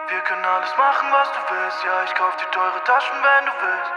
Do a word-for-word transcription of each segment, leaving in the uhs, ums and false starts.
Wir können alles machen, was du willst. Ja, ich kauf dir teure Taschen, wenn du willst.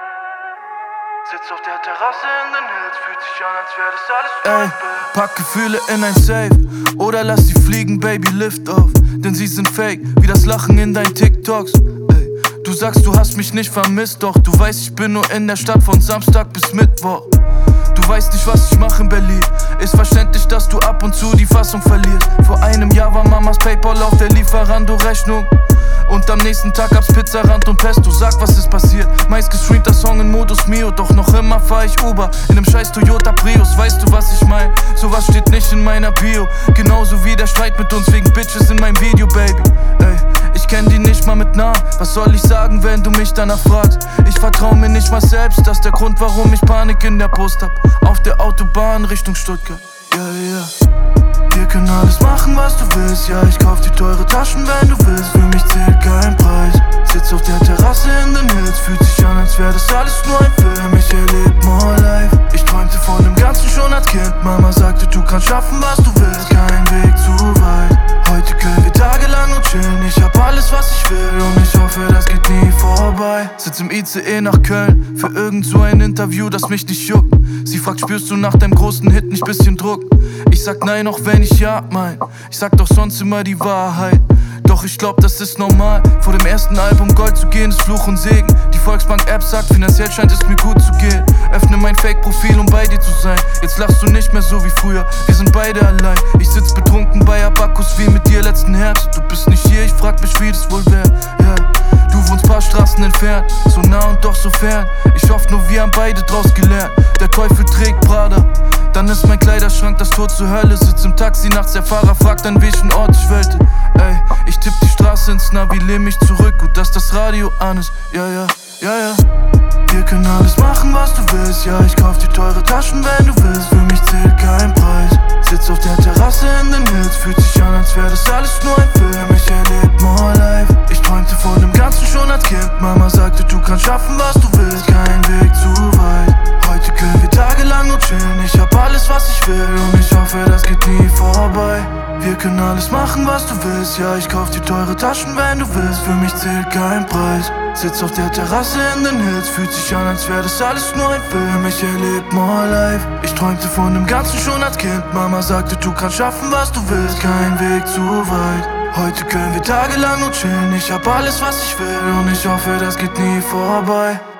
Sitz auf der Terrasse in den Hills, fühlt sich an, als wär das alles nur ein Bild. Pack Gefühle in ein Safe oder lass sie fliegen, Baby, lift off. Denn sie sind fake, wie das Lachen in deinen TikToks. Ey, du sagst, du hast mich nicht vermisst, doch du weißt, ich bin nur in der Stadt von Samstag bis Mittwoch. Du weißt nicht, was ich mach in Berlin. Ist verständlich, dass du ab und zu die Fassung verlierst. Vor einem Jahr war Mamas Paypal auf der Lieferando-Rechnung. Und am nächsten Tag gab's Pizzarand und Pesto. Sag, was ist passiert? Meist gestreamter Song in Modus Mio. Doch noch immer fahr ich Uber in nem scheiß Toyota Prius. Weißt du, was ich mein? Sowas steht nicht in meiner Bio. Genauso wie der Streit mit uns wegen Bitches in meinem Video, Baby. Ey, ich kenn die nicht mal mit Namen. Was soll ich sagen, wenn du mich danach fragst? Ich vertrau mir nicht mal selbst. Das ist der Grund, warum ich Panik in der Brust hab. Auf der Autobahn Richtung Stuttgart. Ja, yeah, ja yeah. Wir können alles machen, was du willst. Ja, ich kauf dir teure Taschen, wenn du willst. Für mich zählt kein Preis. Sitz auf der Terrasse in den Hills. Fühlt sich an, als wär das alles nur ein Film. Ich erleb more life. Ich träumte von dem Ganzen schon als Kind. Mama sagte, du kannst schaffen, was du willst. Kein Weg zu weit. Heute können wir tagelang nur chillen. Ich hab alles, was ich will. Und ich hoffe, das geht nie vorbei. Sitz im I C E nach Köln. Für irgend so ein Interview, das mich nicht juckt. Sie fragt, spürst du nach deinem großen Hit nicht bisschen Druck? Ich sag nein, auch wenn ich ja mein. Ich sag doch sonst immer die Wahrheit. Doch ich glaub, das ist normal. Vor dem ersten Album Gold zu gehen ist Fluch und Segen. Die Volksbank-App sagt, finanziell scheint es mir gut zu gehen. Öffne mein Fake-Profil, um bei dir zu sein. Jetzt lachst du nicht mehr so wie früher, wir sind beide allein. Ich sitz betrunken bei Abakus wie mit dir letzten Herbst. Du bist nicht hier, ich frag mich, wie das wohl wär. Yeah. Du wohnst paar Straßen entfernt, so nah und doch so fern. Ich hoff nur, wir haben beide draus gelernt. Der Teufel trägt Prada. Dann ist mein Kleiderschrank das Tor zur Hölle. Sitz im Taxi nachts, der Fahrer fragt, an welchen Ort ich wollte. Ey, ich tipp die Straße ins Navi, lehm mich zurück. Gut, dass das Radio an ist, ja, ja, ja, ja. Wir können alles machen, was du willst. Ja, ich kauf dir teure Taschen, wenn du willst. Für mich zählt kein Preis. Sitz auf der Terrasse in den Hills. Fühlt sich an, als wär das alles nur ein Film. Ich erleb more life. Ich träumte von dem Ganzen schon als Kind. Mama sagte, du kannst schaffen, was du willst. Kein Weg zu weit. Heute können wir tagelang nur chillen. Ich hab alles, was ich will. Und ich hoffe, das geht nie vorbei. Wir können alles machen, was du willst. Ja, ich kauf dir teure Taschen, wenn du willst. Für mich zählt kein Preis. Sitz auf der Terrasse in den Hills. Fühlt sich an, als wär das alles nur ein Film. Ich erleb more life. Ich träumte von dem Ganzen schon als Kind. Mama sagte, du kannst schaffen, was du willst. Kein Weg zu weit. Heute können wir tagelang nur chillen. Ich hab alles, was ich will. Und ich hoffe, das geht nie vorbei.